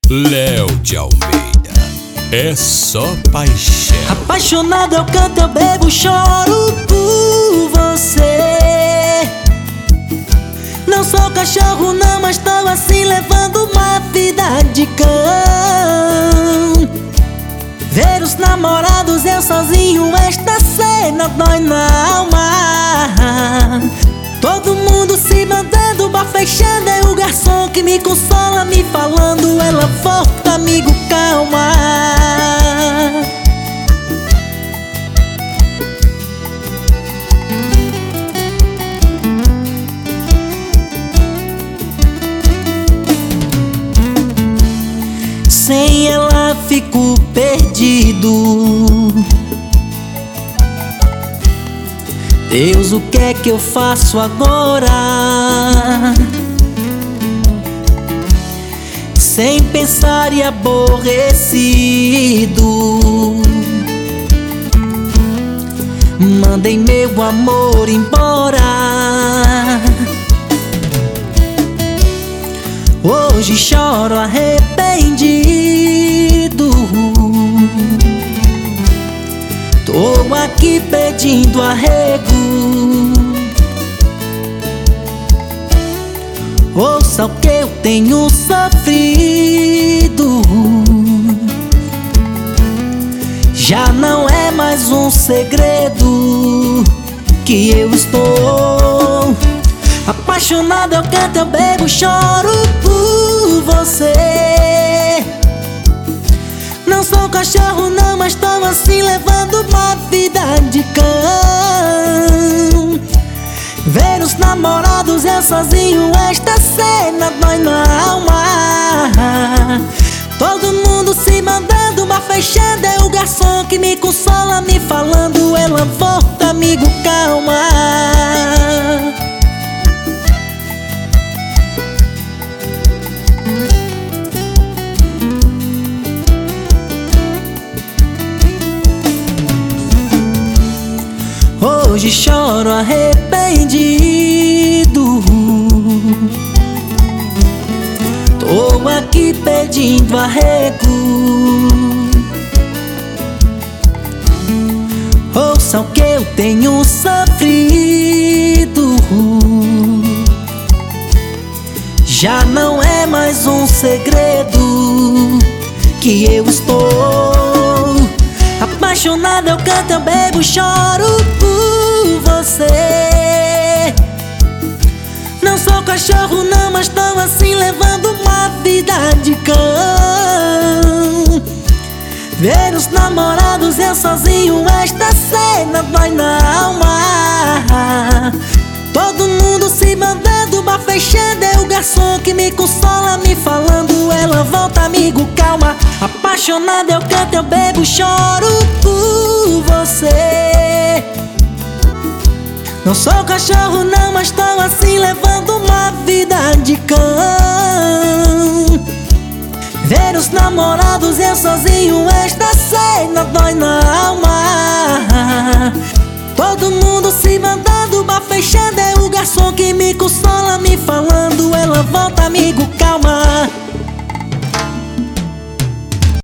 Léo de Almeida, é só paixão. Apaixonado eu canto, eu bebo, choro por você. Não sou cachorro não, mas tô assim levando uma vida de cão. Ver os namorados, eu sozinho, esta cena dói na alma. Todo mundo se mandando, bar fechando, é o garçom que me consola, me falando: ela volta, amigo, calma. Sem ela fico perdido. Deus, o que é que eu faço agora? Sem pensar e aborrecido, mandei meu amor embora. Hoje choro arrependido. Tô aqui pedindo arrego. Ouça o que eu tenho sofrido. Já não é mais um segredo que eu estou apaixonado. Eu canto, eu bebo, choro por você. Não sou cachorro não, mas tô assim levando uma vida de cão. Ver os namorados, eu sozinho, esta cena dói na alma. Todo mundo se mandando, bar fechando, é o garçom que me consola, me falando: ela volta, amigo, calma. Hoje choro arrependido. Tô aqui pedindo arrego. Ouça o que eu tenho sofrido. Já não é mais um segredo que eu estou apaixonado. Eu canto, eu bebo, choro por você. Não sou cachorro não, mas tô assim levando uma vida de cão. Ver os namorados, eu sozinho, esta cena dói na alma. Todo mundo se mandando, bar fechando, é o garçom que me consola, me falando: ela volta, amigo, calma. Apaixonado eu canto, eu bebo, choro por você. Não sou cachorro não, mas tô assim levando uma vida de cão. Ver os namorados, eu sozinho, esta cena dói na alma. Todo mundo se mandando, bar fechando, é o garçom que me consola, me falando: ela volta, amigo, calma.